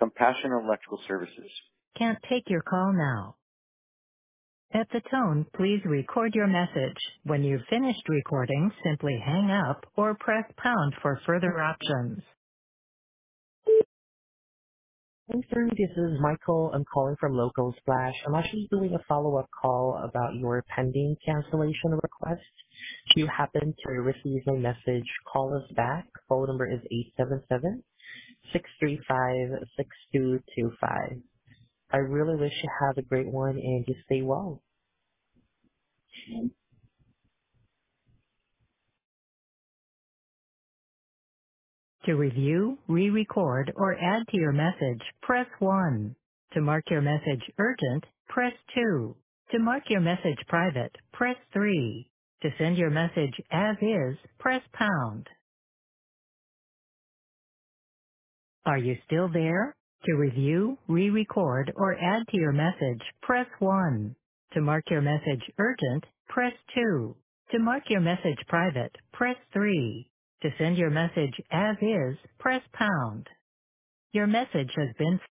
Compassion Electrical Services. Can't take your call now. At the tone, please record your message. When you've finished recording, simply hang up or press pound for further options. Hey, sir, this is Michael. I'm calling from Local Splash. I'm actually doing a follow-up call about your pending cancellation request. If you happen to receive my message, call us back. Phone number is 877-635-6225. I really wish you have a great one and you stay well. To review, re-record, or add to your message, press 1. To mark your message urgent, press 2. To mark your message private, press 3. To send your message as is, press pound. Are you still there? To review, re-record, or add to your message, press 1. To mark your message urgent, press 2. To mark your message private, press 3. To send your message as is, press pound. Your message has been